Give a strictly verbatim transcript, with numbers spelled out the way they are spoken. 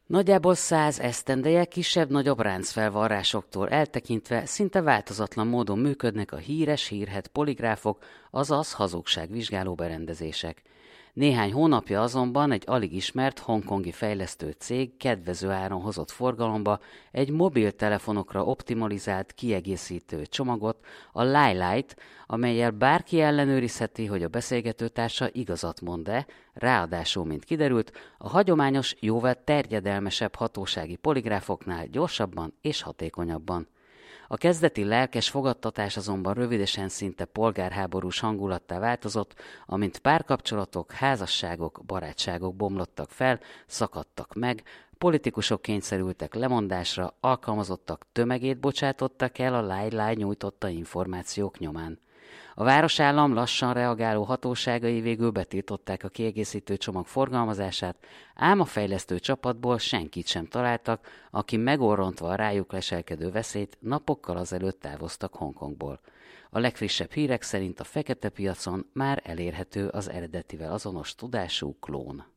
Nagyjából száz esztendeje kisebb-nagyobb ráncfelvarrásoktól eltekintve szinte változatlan módon működnek a híres hírhedt poligráfok, azaz hazugságvizsgáló berendezések. Néhány hónapja azonban egy alig ismert hongkongi fejlesztő cég kedvező áron hozott forgalomba egy mobiltelefonokra optimalizált kiegészítő csomagot, a Lite-t, amellyel bárki ellenőrizheti, hogy a beszélgetőtársa igazat mond-e, ráadásul, mint kiderült, a hagyományos, jóval terjedelmesebb hatósági poligráfoknál gyorsabban és hatékonyabban. A kezdeti lelkes fogadtatás azonban rövidesen szinte polgárháborús hangulattá változott, amint párkapcsolatok, házasságok, barátságok bomlottak fel, szakadtak meg, politikusok kényszerültek lemondásra, alkalmazottak tömegét bocsátottak el a Lite nyújtotta információk nyomán. A városállam lassan reagáló hatóságai végül betiltották a kiegészítő csomag forgalmazását, ám a fejlesztő csapatból senkit sem találtak, aki megorrontva a rájuk leselkedő veszélyt napokkal azelőtt távoztak Hongkongból. A legfrissebb hírek szerint a fekete piacon már elérhető az eredetivel azonos tudású klón.